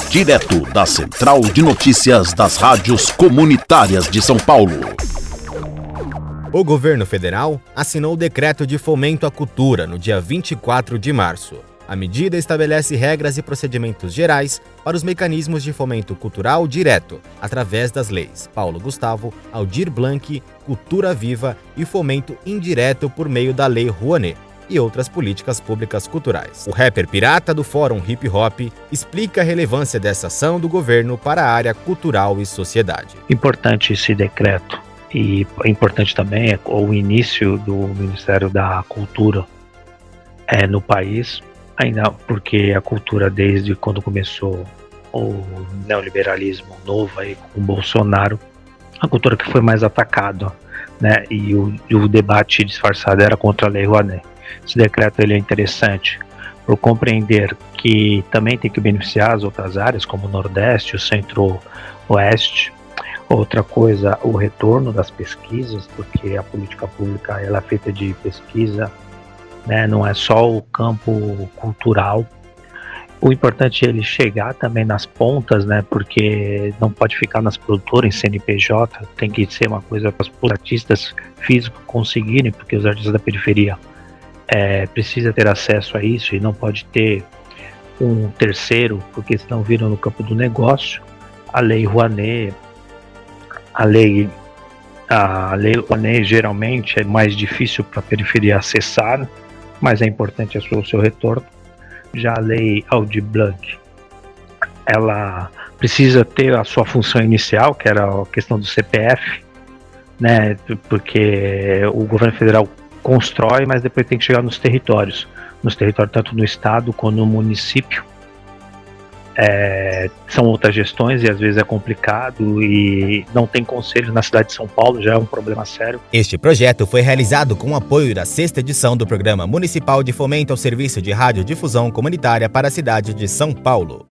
direto da Central de Notícias das Rádios Comunitárias de São Paulo. O governo federal assinou o Decreto de Fomento à Cultura no dia 24 de março. A medida estabelece regras e procedimentos gerais para os mecanismos de fomento cultural direto, através das leis Paulo Gustavo, Aldir Blanc, Cultura Viva e fomento indireto por meio da Lei Rouanet e outras políticas públicas culturais. O rapper pirata do Fórum Hip Hop explica a relevância dessa ação do governo para a área cultural e sociedade. Importante esse decreto, e importante também é o início do Ministério da Cultura no país, ainda porque a cultura, desde quando começou o neoliberalismo novo aí com o Bolsonaro, a cultura que foi mais atacada, né? E o debate disfarçado era contra a Lei Rouanet. Esse decreto ele é interessante por compreender que também tem que beneficiar as outras áreas, como o Nordeste, o Centro-Oeste. Outra coisa, o retorno das pesquisas, porque a política pública ela é feita de pesquisa, né? Não é só o campo cultural. O importante é ele chegar também nas pontas, né? Porque não pode ficar nas produtoras, em CNPJ, tem que ser uma coisa para os artistas físicos conseguirem, porque os artistas da periferia precisa ter acesso a isso e não pode ter um terceiro, porque senão viram no campo do negócio. A Lei Rouanet, a Lei Rouanet geralmente é mais difícil para a periferia acessar, mas é importante o seu retorno. Já a Lei Aldir Blanc, ela precisa ter a sua função inicial, que era a questão do CPF, né? Porque o governo federal constrói, mas depois tem que chegar nos territórios tanto no estado quanto no município. São outras gestões e às vezes é complicado e não tem conselho na cidade de São Paulo, já é um problema sério. Este projeto foi realizado com o apoio da 6ª edição do Programa Municipal de Fomento ao Serviço de Radiodifusão Comunitária para a cidade de São Paulo.